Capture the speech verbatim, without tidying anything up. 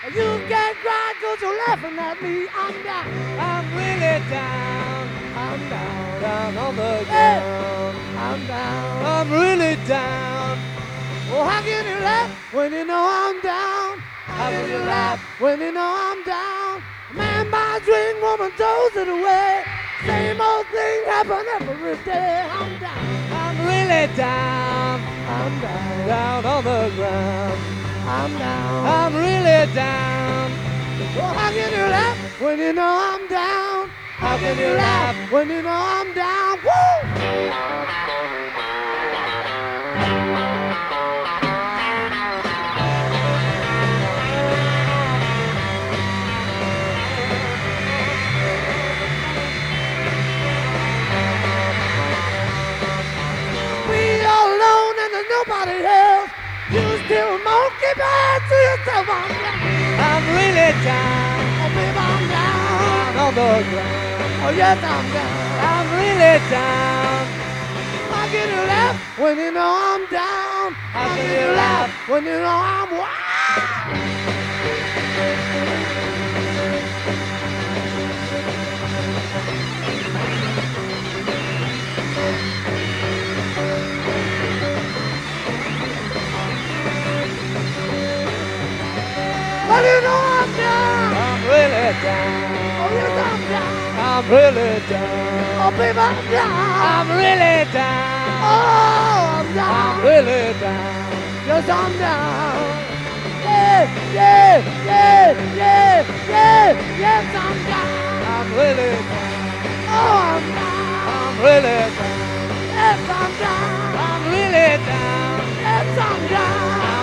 You can't cry cause you're laughing at me. I'm down. I'm really down, I'm down. down on the Hey, ground. I'm down. I'm really down. Oh, how can you laugh when you know I'm down? How can you laugh when you know I'm down? Man buys drink, woman throws it away. Same old thing happen every day. I'm down. I'm really down, I'm down. down on the ground. I'm down. I'm really down. Oh, how can you laugh when you know I'm down? How can you laugh when you know I'm down? Woo! We all alone and there's nobody else. You still monkey bad to yourself. I'm down. I'm really down, Oh, baby, I'm down. down on the ground. Oh, yes, I'm down. I'm really down. How can you laugh when you know I'm down? How can you laugh when you know I'm wild? When you know I'm down. I'm really down. Oh, yes, I'm down. I'm really down. Oh, baby, I'm down. I'm really down. Oh, I'm down. I'm really down. Yes, I'm down. Yeah, yeah, yeah, yeah, yeah. Yes, I'm down. I'm really down. Oh, I'm down. I'm really down. Yes, I'm down. I'm really down. Yes, I'm down.